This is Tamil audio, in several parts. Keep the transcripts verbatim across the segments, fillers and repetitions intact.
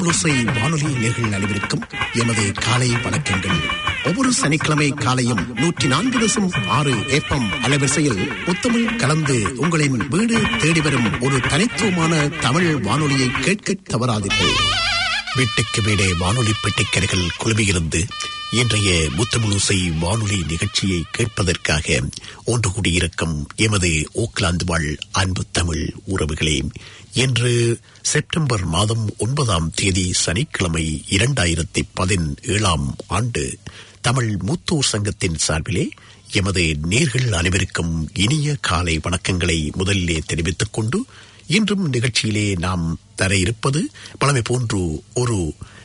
முத்தமிழோசை வானொலி நேயர்கள் அனைவருக்கும் எமது காலை வணக்கங்கள். ஒவ்வொரு சனிக்கிழமை காலையும் நூற்றி நான்கு தசம் ஆறு ஏப்பம் அலைவரிசையில் முத்தமிழ் கலந்து உங்களின் வீடு தேடி வரும் ஒரு தனித்துவமான தமிழ் வானொலியை கேட்க தவறாதீர்கள். வீட்டுக்கு வீடே வானொலி பெட்டிக்கரைகள் குழுமியிருந்து இன்றைய முத்தமிழோசை வானொலி நிகழ்ச்சியை கேட்பதற்காக ஒன்று கூடியிருக்கும் எமது ஓக்லாந்து வாழ் அன்பு தமிழ் உறவுகளே, இன்று செப்டம்பர் மாதம் ஒன்பதாம் தேதி சனிக்கிழமை இரண்டாயிரத்தி பதினேழாம் ஆண்டு தமிழ் மூத்தோர் சங்கத்தின் சார்பிலே எமது நேர்கள் அனைவருக்கும் இனிய காலை வணக்கங்களை முதலிலே தெரிவித்துக் கொண்டு இன்றும் நிகழ்ச்சியிலே நாம் தர இருப்பது பழமை போன்று ஒரு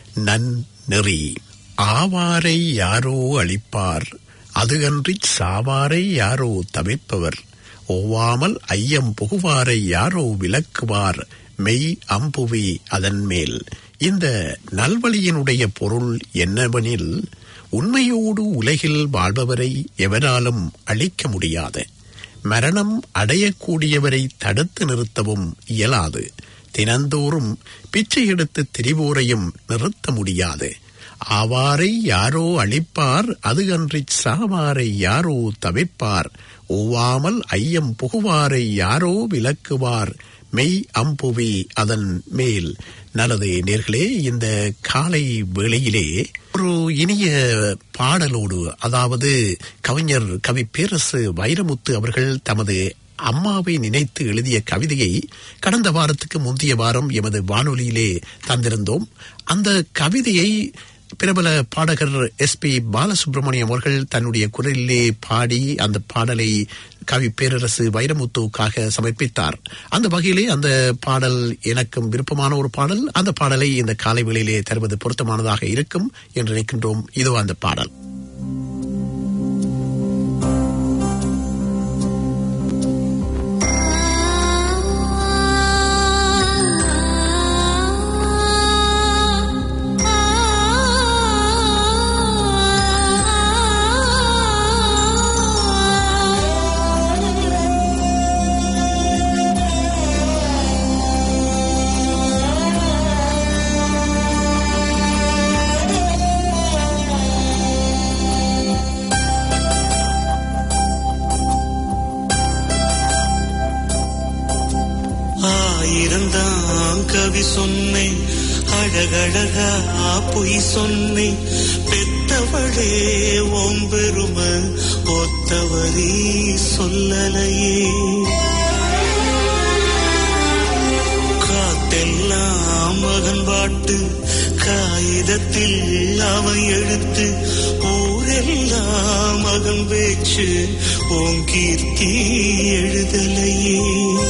நன்னெறி. ஆவாரை யாரோ அளிப்பார், அது அன்றி சாவாரை யாரோ தவிர்ப்பவர், ஓவாமல் ஐயம் புகுவாரை யாரோ விலக்குவார், மெய் அம்புவி அதன் மேல். இந்த நல்வழியினுடைய பொருள் என்னவெனில், உண்மையோடு உலகில் வாழ்பவரை எவராலும் அழிக்க முடியாது, மரணம் அடையக்கூடியவரை தடுத்து நிறுத்தவும் இயலாது, தினந்தோறும் பிச்சை எடுத்து திரிவோரையும் நிறுத்த முடியாது. ஆவாரை யாரோ அளிப்பார், அது அன்றி சாவாரை யாரோ தவிர்ப்பார், ஓவாமல் ஐயம் புகுவாரை யாரோ விலக்குவார், மெய் அம்புவி அதன் மேல். நல்லது நேர்களே, இந்த காலை வேளையிலே ஒரு இனிய பாடலோடு, அதாவது கவிஞர் கவி பேரரசு வைரமுத்து அவர்கள் தமது அம்மாவை நினைத்து எழுதிய கவிதையை கடந்த வாரத்துக்கு முந்தைய வாரம் எமது வானொலியிலே தந்திருந்தோம். அந்த கவிதையை பிரபல பாடகர் எஸ் பி பாலசுப்ரமணியம் அவர்கள் தன்னுடைய குரலிலே பாடி அந்த பாடலை கவி பேரரசு வைரமுத்துவுக்காக சமர்ப்பித்தார். அந்த வகையிலே அந்த பாடல் எனக்கும் விருப்பமான ஒரு பாடல். அந்த பாடலை இந்த காலை வேளையிலே தருவது பொருத்தமானதாக இருக்கும் என்று நினைக்கின்றோம். இதோ அந்த பாடல். கவி சொன்னேன், அழகழகா பொய் சொன்னேன், பெத்தவளே ஓம்பெரும ஒத்தவரே சொல்லலையே. காத்தெல்லாம் மகன் பாட்டு, காகிதத்தில் அவன் எழுத்து, ஊரெல்லாம் மகன் பேச்சு, ஓன் கீர்த்தி எழுதலையே.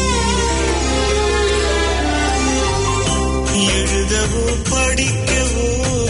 எழுதவோ படிக்கவோ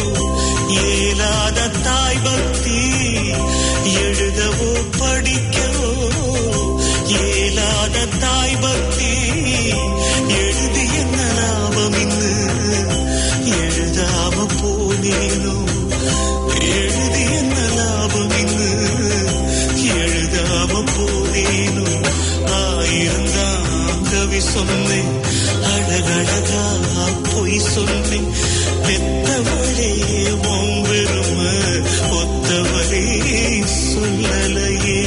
ஏலாத தாய் பக்தி, எழுதவோ படிக்கவோ ஏலாத தாய் பக்தி, எழுதி என்ன லாபம் இன்னு எழுதாம போனேனோ, எழுதி என்ன லாபம் இன்னு எழுதாம போனேனோ. ஆயிருந்தான் கவி சொன்னேன், அழகழகா பொய் சொன்னேன், பெத்தவளே ஓம்பெரும ஒத்தவரே சொல்லலையே.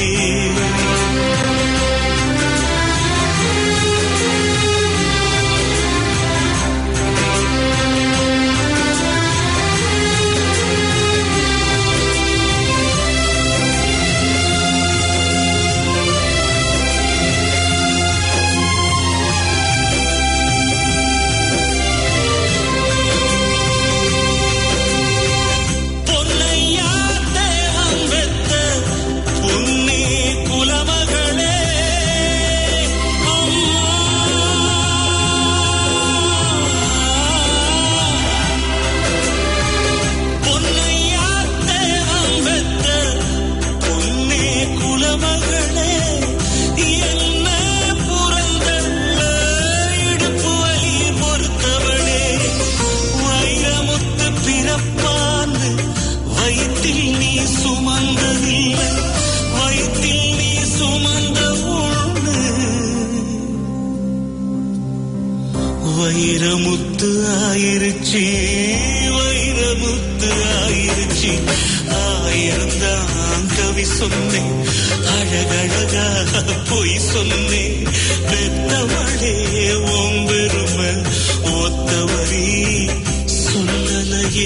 வைரமுத்து ஆயிருச்சு வைரமுத்து ஆயிருச்சு ஆயிரந்தான் கவி சொன்னேன் அழகழகா பொய் சொன்னேன் பெத்தவளே ஓம்பெருமை ஒத்தவரி சொல்லலையே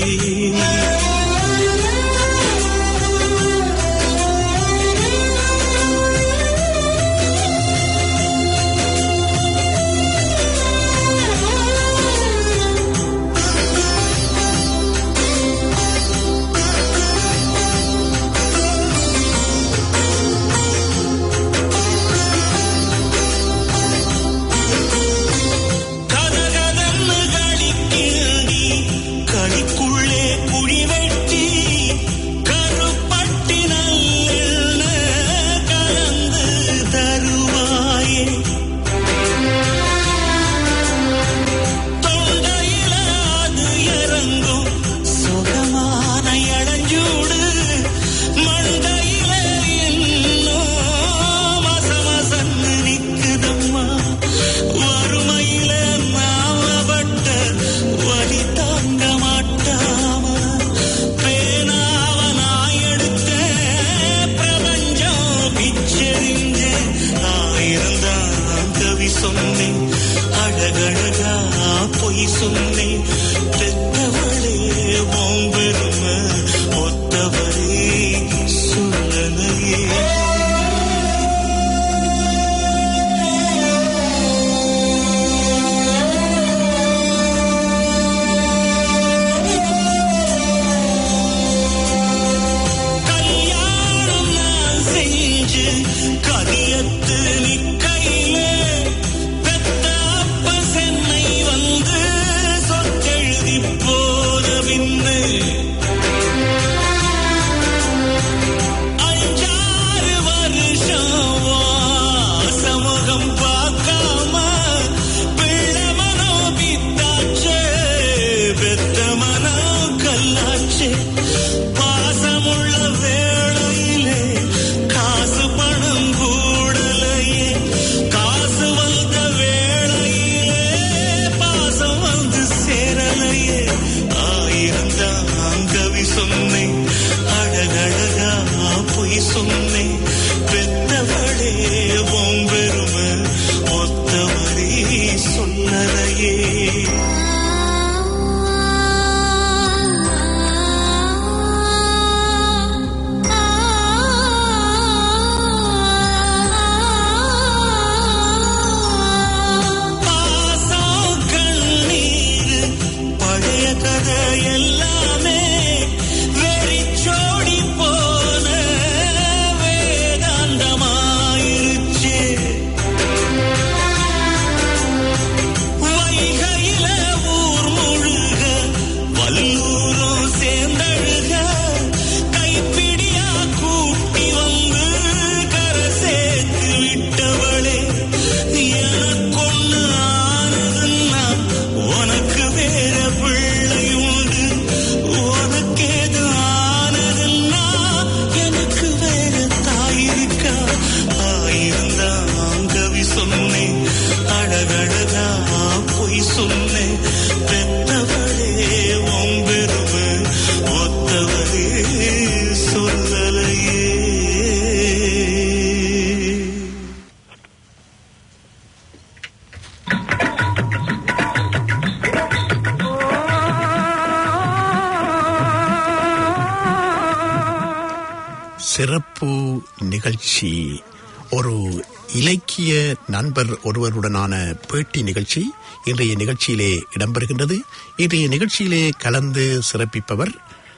சிறப்பு நிகழ்ச்சி, ஒரு இலக்கிய நண்பர் ஒருவருடனான பேட்டி நிகழ்ச்சி இன்றைய நிகழ்ச்சியிலே இடம்பெறுகின்றது. இன்றைய நிகழ்ச்சியிலே கலந்து சிறப்பிப்பவர்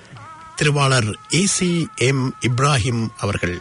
திருவாளர் ஏ சி எம் இப்ராஹிம் அவர்கள்.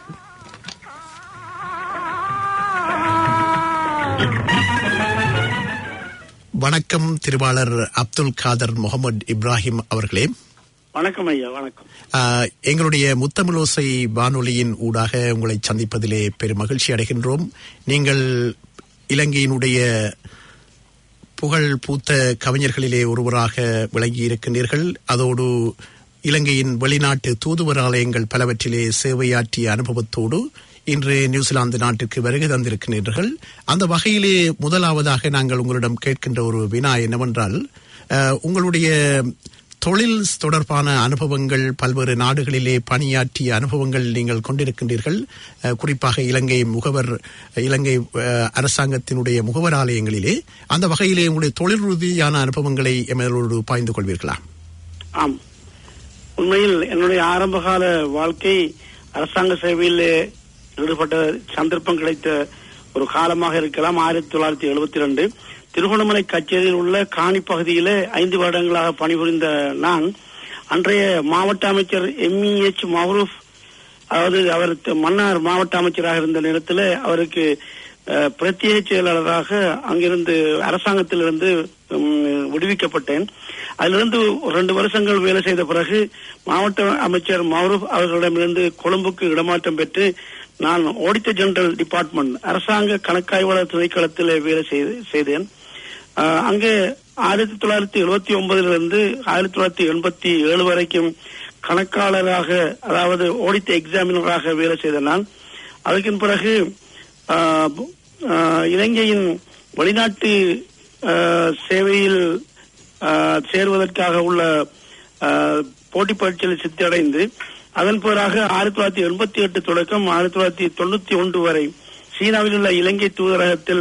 வணக்கம் திருவாளர் அப்துல் காதர் முகமது இப்ராஹிம் அவர்களே. வணக்கம் ஐயா. வணக்கம். எங்களுடைய முத்தமிழோசை வானொலியின் ஊடாக உங்களை சந்திப்பதிலே பெரும் மகிழ்ச்சி அடைகின்றோம். நீங்கள் இலங்கையினுடைய புகழ் பூத்த கவிஞர்களிலே ஒருவராக விளங்கி இருக்கின்றீர்கள். அதோடு இலங்கையின் வெளிநாட்டு தூதுவர் ஆலயங்கள் பலவற்றிலே சேவையாற்றிய அனுபவத்தோடு இன்று நியூசிலாந்து நாட்டிற்கு வருகை தந்திருக்கின்றீர்கள். அந்த வகையிலே முதலாவதாக நாங்கள் உங்களிடம் கேட்கின்ற ஒரு வினா என்னவென்றால், உங்களுடைய தொழில் தொடர்பான அனுபவங்கள், பல்வேறு நாடுகளிலே பணியாற்றிய அனுபவங்கள் நீங்கள் கொண்டிருக்கின்றீர்கள். குறிப்பாக இலங்கை முகவர் இலங்கை அரசாங்கத்தினுடைய முகவர் ஆலயங்களிலே. அந்த வகையிலே உங்களுடைய தொழில் ரீதியான அனுபவங்களை எமதோடு பாய்ந்து கொள்வீர்களா? ஆம், உண்மையில் என்னுடைய ஆரம்பகால வாழ்க்கை அரசாங்க சேவையிலே ஈடுபட்ட சந்தர்ப்பம் கிடைத்த ஒரு காலமாக இருக்கலாம். ஆயிரத்தி தொள்ளாயிரத்தி எழுபத்தி ரெண்டு திருகோணமலை கச்சேரியில் உள்ள காணி பகுதியிலே ஐந்து வருடங்களாக பணிபுரிந்த நான் அன்றைய மாவட்ட அமைச்சர் எம் இ எச் மஹ்ரூப், அதாவது அவர் மன்னார் மாவட்ட அமைச்சராக இருந்த நேரத்தில் அவருக்கு பிரத்யேக செயலாளராக அங்கிருந்து அரசாங்கத்திலிருந்து விடுவிக்கப்பட்டேன். அதிலிருந்து ரெண்டு வருஷங்கள் வேலை செய்த பிறகு மாவட்ட அமைச்சர் மஹ்ரூப் அவர்களிடமிருந்து கொழும்புக்கு இடமாற்றம் பெற்று நான் ஆடிட்டர் ஜெனரல் டிபார்ட்மெண்ட் அரசாங்க கணக்காய்வாளர் திணைக்களத்தில் வேலை செய்தேன். அங்கே ஆயிரத்தி தொள்ளாயிரத்தி எழுபத்தி ஒன்பதிலிருந்து ஆயிரத்தி தொள்ளாயிரத்தி எண்பத்தி ஏழு வரைக்கும் கணக்காளராக, அதாவது ஆடிட்டர் எக்ஸாமினராக வேலை செய்த நான் அதற்கு பிறகு இலங்கையின் வெளிநாட்டு சேவையில் சேருவதற்காக உள்ள போட்டி பரீட்சையில் சித்தியடைந்து அதன் பிறகு ஆயிரத்தி தொள்ளாயிரத்தி எண்பத்தி எட்டு தொடக்கம் ஆயிரத்தி தொள்ளாயிரத்தி தொண்ணூத்தி ஒன்று வரை சீனாவில் உள்ள இலங்கை தூதரகத்தில்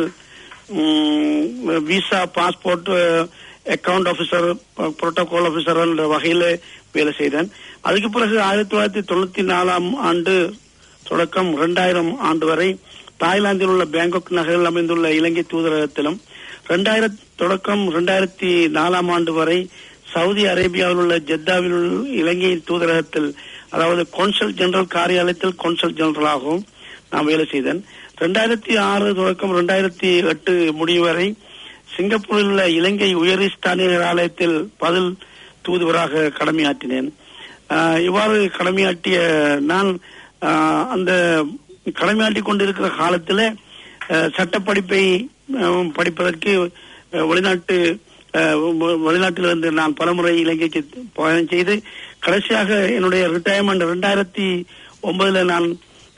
visa, passport, account officer, protocol officer என்ற வகையில் வேலை செய்தேன். அதுக்கு பிறகு ஆயிரத்தி தொள்ளாயிரத்தி தொண்ணூத்தி நாலாம் ஆண்டு தொடக்கம் இரண்டாயிரம் ஆண்டு வரை தாய்லாந்தில் உள்ள பேங்காக் நகரில் அமைந்துள்ள இலங்கை தூதரகத்திலும், இரண்டாயிரத்தி தொடக்கம் இரண்டாயிரத்தி நாலாம் ஆண்டு வரை சவுதி அரேபியாவில் உள்ள ஜெத்தாவில் உள்ள இலங்கை தூதரகத்தில், அதாவது கான்சல் ஜெனரல் காரியாலயத்தில் கான்சல் ஜெனரலாகவும் நான் வேலை செய்தேன். இரண்டாயிரத்தி ஆறு தொடக்கம் இரண்டாயிரத்தி எட்டு முடிவு வரை சிங்கப்பூரில் உள்ள இலங்கை உயர்ஸ்தானியர் ஆலயத்தில் பதில் தூதுவராக கடமையாற்றினேன். இவ்வாறு கடமையாற்றிய நான் அந்த கடமையாற்றிக் கொண்டிருக்கிற காலத்தில் சட்டப்படிப்பை படிப்பதற்கு வெளிநாட்டு வெளிநாட்டிலிருந்து நான் பலமுறை இலங்கைக்கு பயணம் செய்து கடைசியாக என்னுடைய ரிட்டையர்மெண்ட் இரண்டாயிரத்தி ஒன்பதுல நான்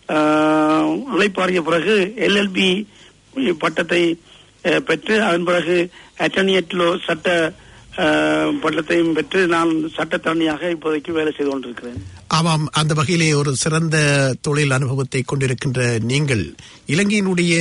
அழைப்பாறிய பிறகு எல் எல் பி பட்டத்தை பெற்று அதன் பிறகு அட்டர்னி அட் லா சட்ட பட்டத்தையும் பெற்று நான் சட்டத்தரணியாக இப்போதைக்கு வேலை செய்து கொண்டிருக்கிறேன். ஆமாம், அந்த வகையிலே ஒரு சிறந்த தொழில் அனுபவத்தை கொண்டிருக்கின்ற நீங்கள் இலங்கையினுடைய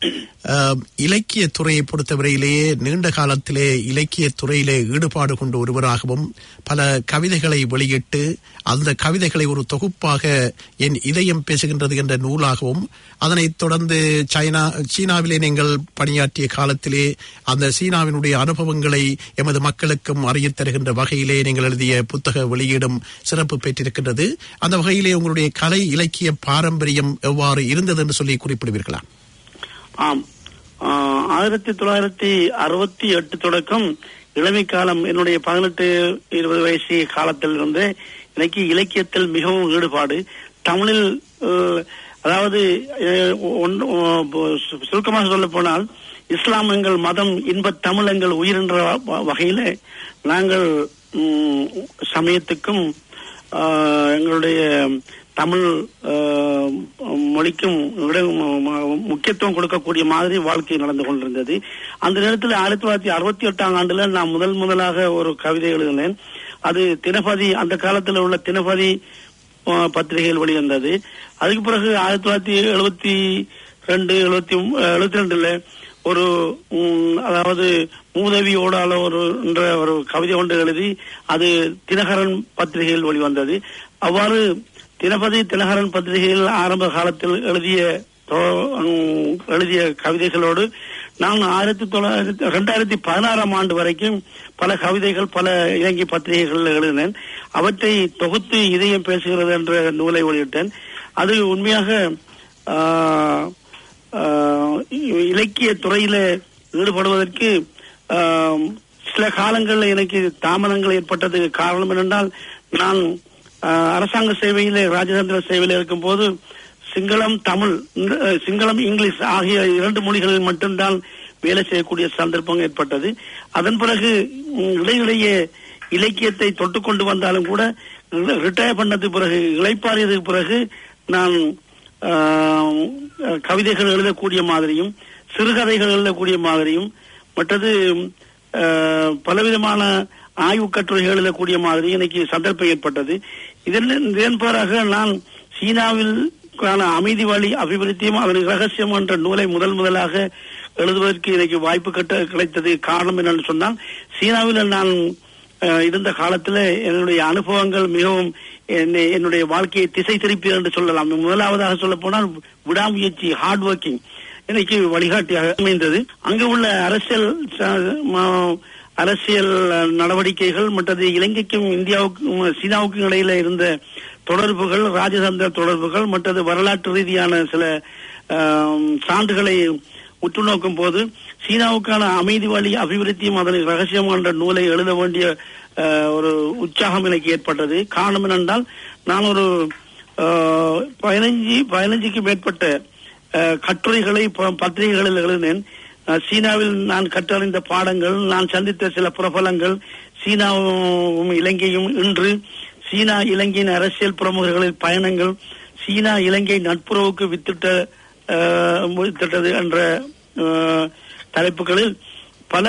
இலக்கிய துறையை பொறுத்தவரையிலேயே நீண்ட காலத்திலே இலக்கிய துறையிலே ஈடுபாடு கொண்ட ஒருவராகவும் பல கவிதைகளை வெளியிட்டு அந்த கவிதைகளை ஒரு தொகுப்பாக என் இதயம் பேசுகின்றது என்ற நூலாகவும், அதனைத் தொடர்ந்து சைனா சீனாவிலே நீங்கள் பணியாற்றிய காலத்திலே அந்த சீனாவினுடைய அனுபவங்களை எமது மக்களுக்கும் அறியத் தருகின்ற வகையிலே நீங்கள் எழுதிய புத்தக வெளியீடும் சிறப்பு பெற்றிருக்கின்றது. அந்த வகையிலே உங்களுடைய கலை இலக்கிய பாரம்பரியம் எவ்வாறு இருந்தது என்று சொல்லி குறிப்பிடுவீர்களா? ஆம், ஆயிரத்தி தொள்ளாயிரத்தி அறுபத்தி எட்டு தொடக்கம் இளமை காலம், என்னுடைய பதினெட்டு இருபது வயசு காலத்தில் இருந்து எனக்கு இலக்கியத்தில் மிகவும் ஈடுபாடு. தமிழில், அதாவது சுருக்கமாக சொல்ல போனால் இஸ்லாம் எங்கள் மதம், இன்ப தமிழ் எங்கள் உயிர் என்ற வகையில நாங்கள் சமயத்துக்கும் எங்களுடைய தமிழ் மொழிக்கும் முக்கியத்துவம் கொடுக்கக்கூடிய மாதிரி வாழ்க்கை நடந்து கொண்டிருந்தது. அந்த நேரத்தில் ஆயிரத்தி தொள்ளாயிரத்தி அறுபத்தி எட்டாம் ஆண்டுல நான் முதல் முதலாக ஒரு கவிதை எழுதினேன். அது தினபதி, அந்த காலத்தில் உள்ள தினபதி பத்திரிகையில் வெளிவந்தது. அதுக்கு பிறகு ஆயிரத்தி தொள்ளாயிரத்தி எழுபத்தி ரெண்டு எழுபத்தி எழுபத்தி ரெண்டுல ஒரு அதாவது மூதவி ஓடால ஒரு என்ற ஒரு கவிதை ஒன்று எழுதி அது தினகரன் பத்திரிகையில் வெளிவந்தது. அவ்வாறு தினபதி தினகரன் பத்திரிகையில் ஆரம்ப காலத்தில் எழுதிய எழுதிய கவிதைகளோடு நான் ஆயிரத்தி தொள்ளாயிரத்தி இரண்டாயிரத்தி பதினாறாம் ஆண்டு வரைக்கும் பல கவிதைகள் பல இலங்கை பத்திரிகைகள் எழுதினேன். அவற்றை தொகுத்து இதயம் பேசுகிறது என்ற நூலை வெளியிட்டேன். அது உண்மையாக இலக்கிய துறையில ஈடுபடுவதற்கு சில காலங்களில் எனக்கு தாமதங்கள் ஏற்பட்டதுக்கு காரணம் என்னென்றால், நான் அரசாங்க சேவையிலே ராஜதந்திர சேவையில் இருக்கும் போது சிங்களம் தமிழ் சிங்களம் இங்கிலீஷ் ஆகிய இரண்டு மொழிகளில் மட்டும்தான் வேலை செய்யக்கூடிய சந்தர்ப்பம் ஏற்பட்டது. அதன் பிறகு இடையிடையே இலக்கியத்தை தொட்டு கொண்டு வந்தாலும் கூட ரிட்டையர் பண்ணதுக்கு பிறகு, இளைப்பாறியதுக்கு பிறகு நான் கவிதைகள் எழுதக்கூடிய மாதிரியும் சிறுகதைகள் எழுதக்கூடிய மாதிரியும் மற்றது பலவிதமான ஆய்வு கட்டுரைகள் எழுதக்கூடிய மாதிரி எனக்கு சந்தர்ப்பம் ஏற்பட்டது. இதன் இதன் பிறகு நான் சீனாவில் அமைதி வழி அபிவிருத்தியும் அதன் ரகசியம் என்ற நூலை முதல் முதலாக எழுதுவதற்கு எனக்கு வாய்ப்பு கட்ட கிடைத்தது. காரணம் என்னன்னு சொன்னால், சீனாவில் நான் இருந்த காலத்தில் என்னுடைய அனுபவங்கள் மிகவும் என்னுடைய வாழ்க்கையை திசை திருப்பி என்று சொல்லலாம். முதலாவதாக சொல்ல போனால் விடாமுயற்சி, ஹார்ட் ஒர்க்கிங் எனக்கு வழிகாட்டியாக அமைந்தது. அங்கு உள்ள அரசியல் அரசியல் நடவடிக்கைகள் மற்றது இலங்கைக்கும் இந்தியாவுக்கும் சீனாவுக்கும் இடையில இருந்த தொடர்புகள், ராஜதந்திர தொடர்புகள் மற்றது வரலாற்று ரீதியான சில சான்றுகளை உற்று நோக்கும் போது சீனாவுக்கான அமைதி வழி அபிவிருத்தியும் அதனை ரகசியம் என்ற நூலை எழுத வேண்டிய ஒரு உற்சாகம் எனக்கு ஏற்பட்டது. காரணம் என்னென்றால், நான் ஒரு பதினஞ்சு பதினஞ்சுக்கு மேற்பட்ட கட்டுரைகளை பத்திரிகைகளில் எழுதினேன். சீனாவில் நான் கற்றறிந்த பாடங்கள், நான் சந்தித்த சில பிரபலங்கள், சீனாவும் இலங்கையும் இன்று, சீனா இலங்கையின் அரசியல் பிரமுகர்களின் பயணங்கள், சீனா இலங்கை நட்புறவுக்கு வித்திட்ட வித்திட்டது என்ற தலைப்புகளில் பல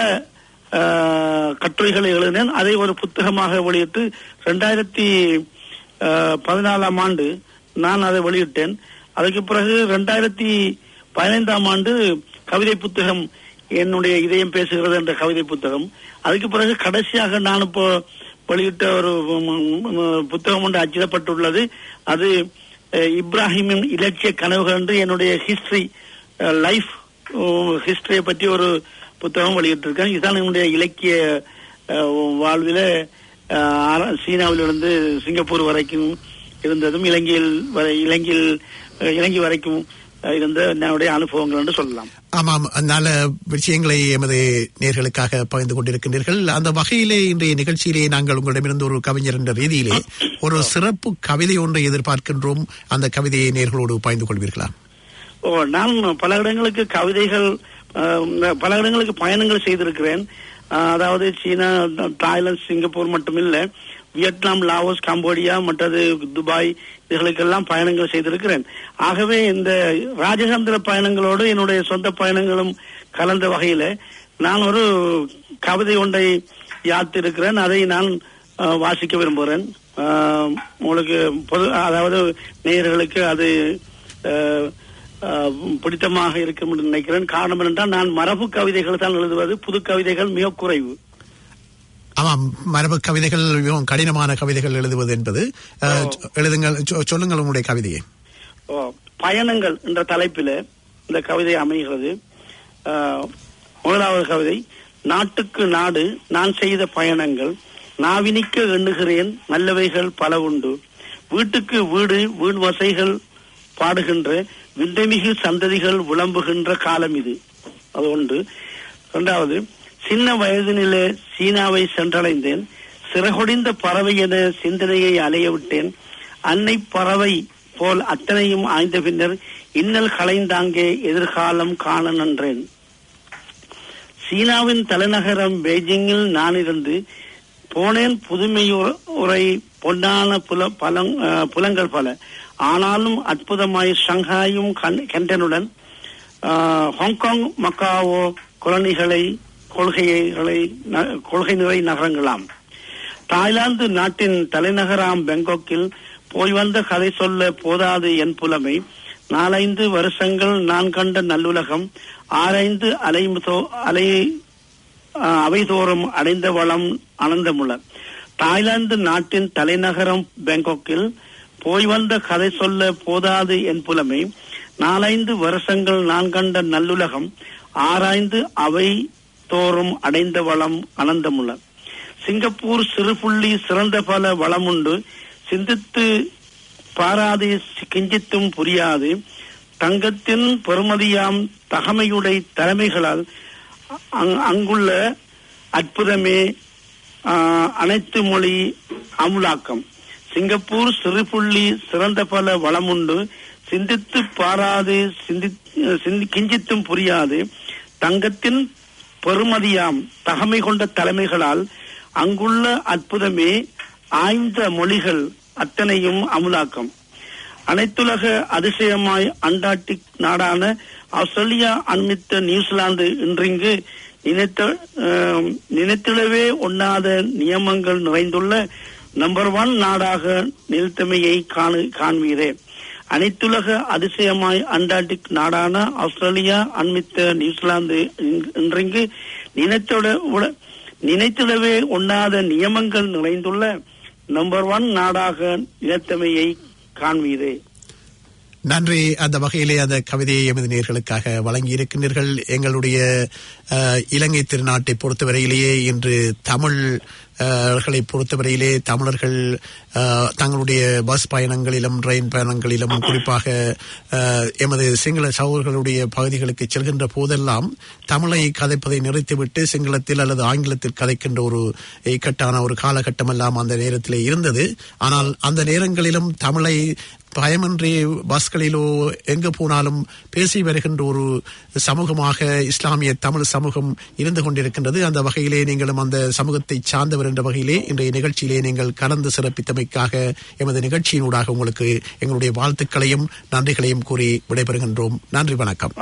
கட்டுரைகளை எழுதினேன். அதை ஒரு புத்தகமாக வெளியிட்டு இரண்டாயிரத்தி பதினாலாம் ஆண்டு நான் அதை வெளியிட்டேன். அதுக்கு பிறகு இரண்டாயிரத்தி பதினைந்தாம் ஆண்டு கவிதை புத்தகம் என்னுடைய இதயம் பேசுகிறது என்ற கவிதை புத்தகம். அதுக்கு பிறகு கடைசியாக நான் இப்போ வெளியிட்ட ஒரு புத்தகம் ஒன்று அச்சிடப்பட்டுள்ளது. அது இப்ராஹிமின் இலட்சிய கனவுகள் என்று என்னுடைய ஹிஸ்டரி, லைஃப் ஹிஸ்டரியை பற்றி ஒரு புத்தகம் வெளியிட்டிருக்கேன். இதுதான் என்னுடைய இலக்கிய வாழ்வில் சீனாவிலிருந்து சிங்கப்பூர் வரைக்கும் இருந்ததும் இலங்கையில் வரை இலங்கையில் இலங்கை வரைக்கும் இருந்த என்னுடைய அனுபவங்கள் என்று சொல்லலாம். ஆமாம், நல்ல விஷயங்களை எமது நேர்களுக்காக பகிர்ந்து கொண்டிருக்கின்றீர்கள். அந்த வகையிலே இன்றைய நிகழ்ச்சியிலே நாங்கள் உங்களிடமிருந்து ஒரு கவிஞர் என்ற ரீதியிலே ஒரு சிறப்பு கவிதை ஒன்றை எதிர்பார்க்கின்றோம். அந்த கவிதையை நேர்களோடு பகிர்ந்து கொள்வீர்களா? ஓ, நான் பல இடங்களுக்கு கவிதைகள், பல இடங்களுக்கு பயணங்கள் செய்திருக்கிறேன். அதாவது சீனா, தாய்லாந்து, சிங்கப்பூர் மட்டுமில்ல, வியட்நாம், லாவோஸ், கம்போடியா மற்றது துபாய், இதுகளுக்கெல்லாம் பயணங்கள் செய்திருக்கிறேன். ஆகவே இந்த ராஜதந்திர பயணங்களோடு என்னுடைய சொந்த பயணங்களும் கலந்த வகையில நான் ஒரு கவிதை ஒன்றை யாத்திருக்கிறேன். அதை நான் வாசிக்க விரும்புகிறேன். உங்களுக்கு பொது, அதாவது நேயர்களுக்கு அது பிடித்தமாக இருக்கும் என்று நினைக்கிறேன். காரணம் என்னென்றால், நான் மரபு கவிதைகள் தான் எழுதுவது, புது கவிதைகள் மிக குறைவு. ஆமாம், மரபு கவிதைகள் மிகவும் கடினமான கவிதைகள் எழுதுவது என்பது. எழுதுங்கள், சொல்லுங்கள் உங்களுடைய கவிதையை. பயணங்கள் என்ற தலைப்பில் இந்த கவிதை அமைகிறது. முதலாவது கவிதை: நாட்டுக்கு நாடு நான் செய்த பயணங்கள், நாவினிக்க எண்ணுகிறேன் நல்லவைகள் பல உண்டு, வீட்டுக்கு வீடு வீண் வசைகள் பாடுகின்ற விண்டைமிகு சந்ததிகள் விளம்புகின்ற காலம் இது. அது ஒன்று. இரண்டாவது: சின்ன வயதினிலே சீனாவை சென்றடைந்தேன், சிறகொடிந்த பறவை என சிந்தனையை அலைய விட்டேன், அன்னை பறவை போல் அத்தனையும் ஆய்ந்த பின்னர் இன்னல் களைந்தாங்கே எதிர்காலம் காண நின்றேன். சீனாவின் தலைநகரம் பெய்ஜிங்கில் நான் இருந்து போனேன் புதுமையுரை பொன்னான புல பலங் புலங்கள் பல, ஆனாலும் அற்புதமாய் ஷங்காயும் கெண்டனுடன் ஹாங்காங், மக்காவோ கொலனிகளை கொள்கைகளை கொள்கை நிறை நகரங்களாம். தாய்லாந்து நாட்டின் தலைநகராம் பெங்காக்கில் போய் வந்த கதை சொல்ல போதாது என் புலமை, நாலைந்து வருஷங்கள் நான் கண்ட நல்லுலகம், ஆரைந்து அலை அலை அவைதோறும் அடைந்த வளம் அனந்தமுள்ள. தாய்லாந்து நாட்டின் தலைநகரம் பெங்காக்கில் போய் வந்த கதை சொல்ல போதாது என் புலமை, நாலைந்து வருஷங்கள் நான் கண்ட நல்லுலகம், ஆராய்ந்து அவை தோறும் அடைந்த வளம் அனந்தமுள்ள. சிங்கப்பூர் சிறுபுள்ளி சிறந்த பல வளமுண்டு, சிந்தித்து பாராது கிஞ்சித்தும் புரியாது, தங்கத்தின் பெருமதியாம் தகமையுடைய தலைமைகளால் அங்குள்ள அற்புதமே அனைத்து மொழி அமுலாக்கம். சிங்கப்பூர் சிறுபுள்ளி சிறந்த பல வளமுண்டு, சிந்தித்து பாராது சிந்தி கிஞ்சித்தும் புரியாது, தங்கத்தின் பெருமதியாம் தகமை கொண்ட தலைமைகளால் அங்குள்ள அற்புதமே ஆய்ந்த மொழிகள் அத்தனையும் அமுலாக்கம். அனைத்துலக அதிசயமாய் அண்டார்டிக் நாடான ஆஸ்திரேலியா அண்மித்த நியூசிலாந்து இன்றிங்கு நினைத்த நினைத்திடவே ஒண்ணாத நியமங்கள் நிறைந்துள்ள நம்பர் ஒன் நாடாக நிறுத்தமையை காணு காண்பீரே. அனைத்துலக அதிசயமாய் அண்டார்டிக் நாடான ஆஸ்திரேலியா அண்மித்த நியூசிலாந்து இன்றிங்கு நினைத்திட நினைத்திடவே ஒண்ணாத நியமங்கள் நிறைந்துள்ள நம்பர் ஒன் நாடாக நிறுத்தமையை காண்பீரே. நன்றி. அந்த வகையிலே அந்த கவிதையை எமது நேயர்களுக்காக வழங்கி இருக்கின்றீர்கள். எங்களுடைய இலங்கை திருநாட்டை பொறுத்தவரையிலேயே இன்று தமிழ் களை பொறுத்தவரையிலே தமிழர்கள் தங்களுடைய பஸ் பயணங்களிலும் ரயில் பயணங்களிலும் குறிப்பாக எமது சிங்கள சகோதரர்களுடைய பகுதிகளுக்கு செல்கின்ற போதெல்லாம் தமிழை கதைப்பதை நிறுத்திவிட்டு சிங்களத்தில் அல்லது ஆங்கிலத்தில் கதைக்கின்ற ஒரு இக்கட்டான ஒரு காலகட்டம் எல்லாம் அந்த நேரத்திலே இருந்தது. ஆனால் அந்த நேரங்களிலும் தமிழை பயமின்றி பஸ்களிலோ எங்கு போனாலும் பேசி வருகின்ற ஒரு சமூகமாக இஸ்லாமிய தமிழ் சமூகம் இருந்து கொண்டிருக்கின்றது. அந்த வகையிலே நீங்களும் அந்த சமூகத்தை சார்ந்தவர் என்ற வகையிலே இன்றைய நிகழ்ச்சியிலே நீங்கள் கலந்து சிறப்பித்தமைக்காக எமது நிகழ்ச்சியினூடாக உங்களுக்கு எங்களுடைய வாழ்த்துக்களையும் நன்றிகளையும் கூறி விடைபெறுகின்றோம். நன்றி, வணக்கம்.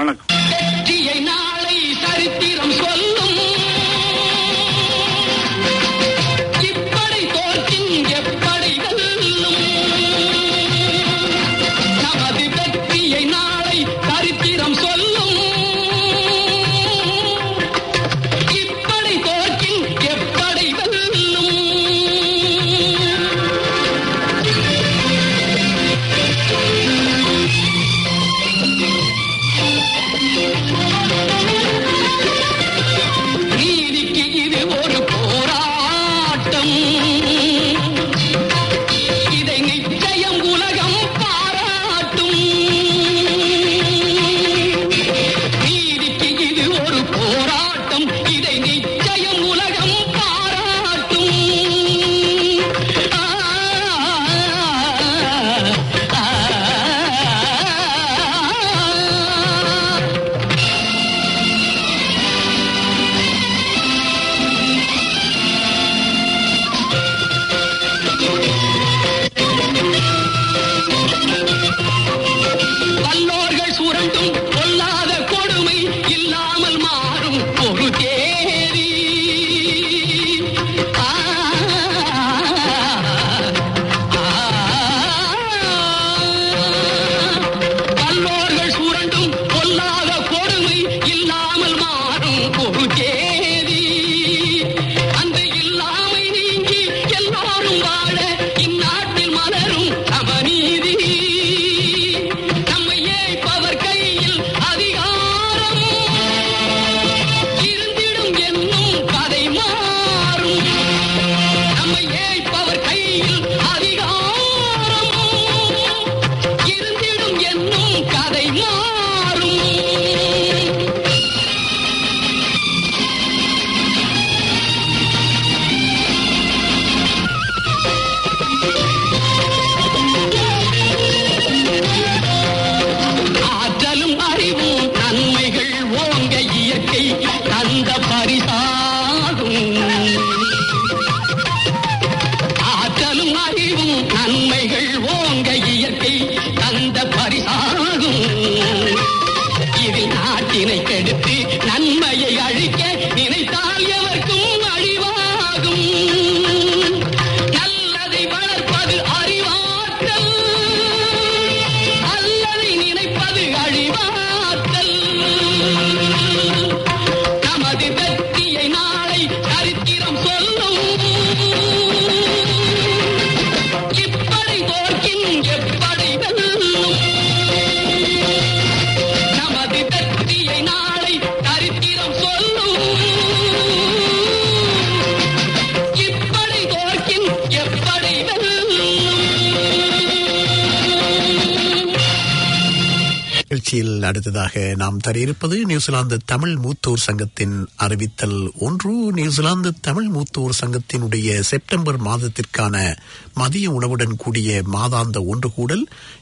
அடுத்ததாக நாம் தர இருப்பது நியூசிலாந்து தமிழ் மூத்தோர் சங்கத்தின் அறிவித்தல் ஒன்று. நியூசிலாந்து தமிழ் மூத்தோர் சங்கத்தினுடைய செப்டம்பர் மாதத்திற்கான மதிய உணவுடன் கூடிய மாதாந்த ஒன்று கூடல்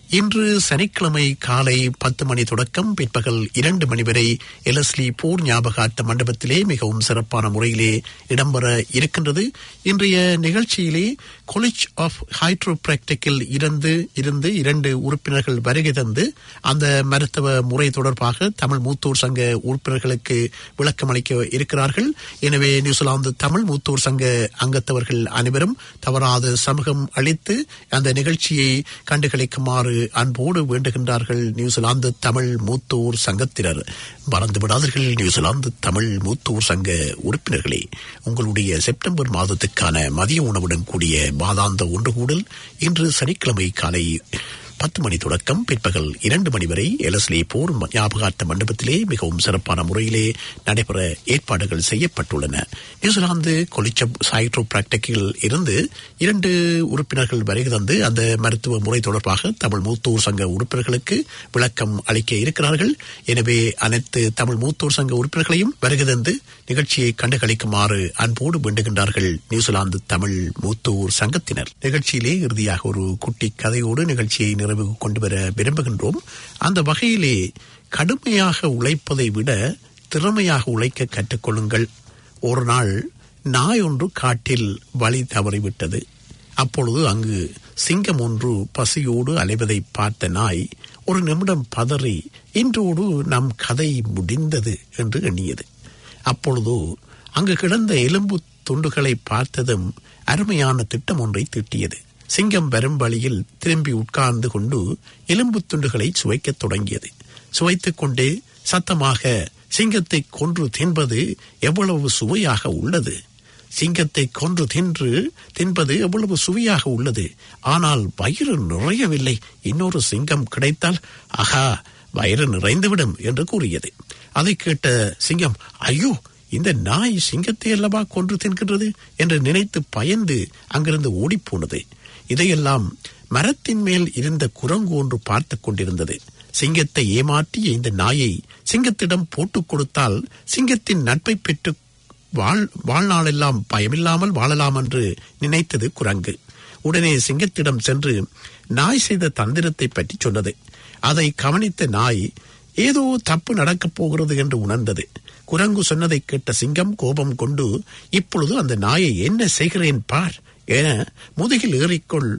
இன்று சனிக்கிழமை காலை பத்து மணி தொடக்கம் பிற்பகல் இரண்டு மணி வரை எலஸ்லி போர் ஞாபகார்த்த மண்டபத்திலே மிகவும் சிறப்பான முறையிலே இடம்பெற இருக்கின்றது. இன்றைய நிகழ்ச்சியிலே காலேஜ் ஆஃப் ஹைட்ரோபிராக்டிக்கில் இருந்து இருந்து இரண்டு உறுப்பினர்கள் வருகை தந்து அந்த மருத்துவ முறை தொடர்பாக தமிழ் மூத்தோர் சங்க உறுப்பினர்களுக்கு விளக்கம் அளிக்க இருக்கிறார்கள். எனவே நியூசிலாந்து தமிழ் மூத்தோர் சங்க அங்கத்தவர்கள் அனைவரும் தவறாத சமூகம் அளித்து அந்த நிகழ்ச்சியை கண்டுகளிக்குமாறு அன்போடு வேண்டுகின்றார்கள் நியூசிலாந்து தமிழ் மூத்தோர் சங்கத்தினர். மறந்து விடாதீர்கள் நியூசிலாந்து தமிழ் மூத்தோர் சங்க உறுப்பினர்களே, உங்களுடைய செப்டம்பர் மாதத்துக்கான மதிய உணவுடன் கூடிய மாதாந்த ஒன்றுகூடல் இன்று சனிக்கிழமை காலை பத்து மணி தொடக்கம் பிற்பகல் இரண்டு மணி வரை எலஸ்லி போர் ஞாபகார்த்த மண்டபத்திலே மிகவும் சிறப்பான முறையிலே நடைபெற ஏற்பாடுகள் செய்யப்பட்டுள்ளன. நியூசிலாந்து காலேஜ் ஆஃப் ஹைட்ரோபிராக்டிக்கில் இருந்து இரண்டு உறுப்பினர்கள் வருகை தந்து அந்த மருத்துவ முறை தொடர்பாக தமிழ் மூத்தோர் சங்க உறுப்பினர்களுக்கு விளக்கம் அளிக்க இருக்கிறார்கள். எனவே அனைத்து தமிழ் மூத்தோர் சங்க உறுப்பினர்களையும் வருகை தந்து நிகழ்ச்சியை கண்டுகளிக்குமாறு அன்போடு வேண்டுகின்றார்கள் நியூசிலாந்து தமிழ் மூத்தோர் சங்கத்தினர். நிகழ்ச்சியிலே இறுதியாக ஒரு குட்டி கதையோடு நிகழ்ச்சியை நிறைவு கொண்டு வர விரும்புகின்றோம். அந்த வகையிலே கடுமையாக உழைப்பதை விட திறமையாக உழைக்க கற்றுக்கொள்ளுங்கள். ஒரு நாள் நாய் ஒன்று காட்டில் வழி தவறிவிட்டது. அப்பொழுது அங்கு சிங்கம் ஒன்று பசியோடு அலைவதை பார்த்த நாய் ஒரு நிமிடம் பதறி இன்றோடு நம் கதை முடிந்தது என்று எண்ணியது. அப்பொழுது அங்கு கிடந்த எலும்பு துண்டுகளை பார்த்ததும் அருமையான திட்டம் ஒன்றை தீட்டியது. சிங்கம் வரும் வழியில் திரும்பி உட்கார்ந்து கொண்டு எலும்பு துண்டுகளை சுவைக்கத் தொடங்கியது. சுவைத்துக் கொண்டே சத்தமாக, சிங்கத்தை கொன்று தின்பது எவ்வளவு சுவையாக உள்ளது, சிங்கத்தை கொன்று தின்று தின்பது எவ்வளவு சுவையாக உள்ளது, ஆனால் வயிறு நிறையவில்லை, இன்னொரு சிங்கம் கிடைத்தால் ஆஹா வயிறு நிறைந்துவிடும் என்று கூறியது. அதை கேட்ட சிங்கம், ஐயோ இந்த நாய் சிங்கத்தை அல்லவா கொன்று தின்கின்றது என்று நினைத்து பயந்து அங்கிருந்து ஓடிப்போனது. இதையெல்லாம் மரத்தின் மேல் இருந்த குரங்கு ஒன்று பார்த்து கொண்டிருந்தது. சிங்கத்தை ஏமாற்றிய இந்த நாயை சிங்கத்திடம் போட்டுக் கொடுத்தால் சிங்கத்தின் நட்பை பெற்று வாழ் வாழ்நாளெல்லாம் பயமில்லாமல் வாழலாம் என்று நினைத்தது குரங்கு. உடனே சிங்கத்திடம் சென்று நாய் செய்த தந்திரத்தை பற்றி சொன்னது. அதை கவனித்த நாய் ஏதோ தப்பு நடக்கப் போகிறது என்று உணர்ந்தது. குரங்கு சொன்னதை கேட்ட சிங்கம் கோபம் கொண்டு, இப்பொழுது அந்த நாயை என்ன செய்கிறேன் பார் என முதுகில் ஏறிக்கொள்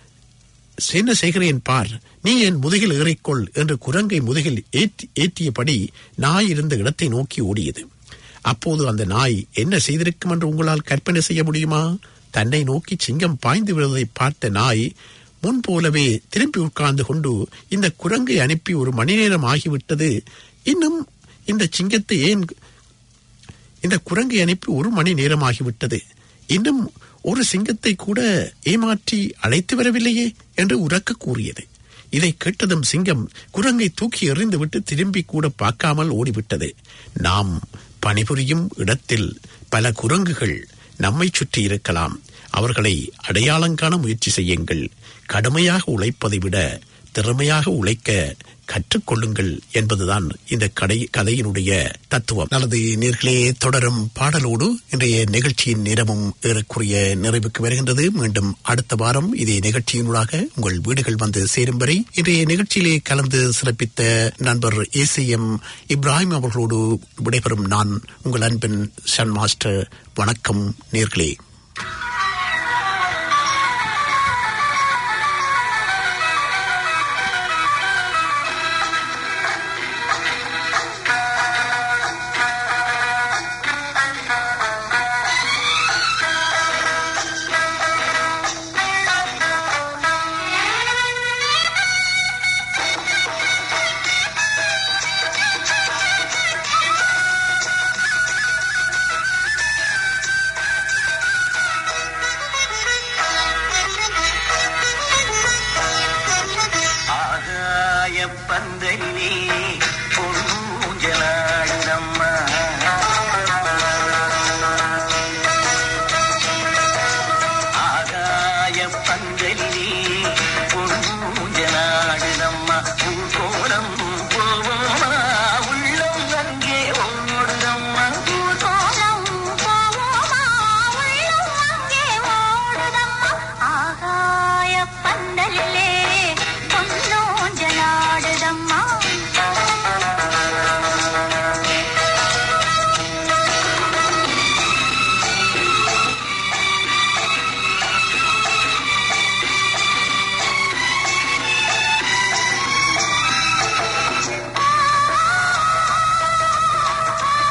என்ன செய்கிறேன் பார் நீ என் முதுகில் ஏறிக்கொள் என்று குரங்கை முதுகில் ஏற்றி ஏற்றியபடி நாய் இருந்த இடத்தை நோக்கி ஓடியது. அப்போது அந்த நாய் என்ன செய்திருக்கும் என்று உங்களால் கற்பனை செய்ய முடியுமா? தன்னை நோக்கி சிங்கம் பாய்ந்து விடுவதை பார்த்த நாய் முன்போலவே திரும்பி உட்கார்ந்து கொண்டு, இந்த குரங்கை அனுப்பி ஒரு மணி நேரம் ஆகிவிட்டது, இன்னும் இந்த சிங்கத்தை ஏன் இந்த குரங்கை அனுப்பி ஒரு மணி நேரம் ஆகிவிட்டது, இன்னும் ஒரு சிங்கத்தை கூட ஏமாற்றி அழைத்து வரவில்லையே என்று உரக்க கூறியது. இதை கேட்டதும் சிங்கம் குரங்கை தூக்கி எறிந்துவிட்டு திரும்பி கூட பார்க்காமல் ஓடிவிட்டது. நாம் பணிபுரியும் இடத்தில் பல குரங்குகள் நம்மை சுற்றி இருக்கலாம். அவர்களை அடையாளம் காண முயற்சி செய்யுங்கள். கடுமையாக உழைப்பதை விட திறமையாக உழைக்க கற்றுக்கொள்ளுங்கள் என்பதுதான் இந்த கடை கதையினுடைய தத்துவம். நல்லது நேர்களே, தொடரும் பாடலோடு இன்றைய நிகழ்ச்சியின் நேரமும் ஏறக்குறைய நிறைவுக்கு வருகின்றது. மீண்டும் அடுத்த வாரம் இதே நிகழ்ச்சியினூடாக உங்கள் வீடுகள் வந்து சேரும் வரை இன்றைய நிகழ்ச்சியிலே கலந்து சிறப்பித்த நண்பர் ஏ சி எம் இப்ராஹிம் அவர்களோடு விடைபெறும் நான் உங்கள் அன்பின் சன் மாஸ்டர். வணக்கம் நேர்களே.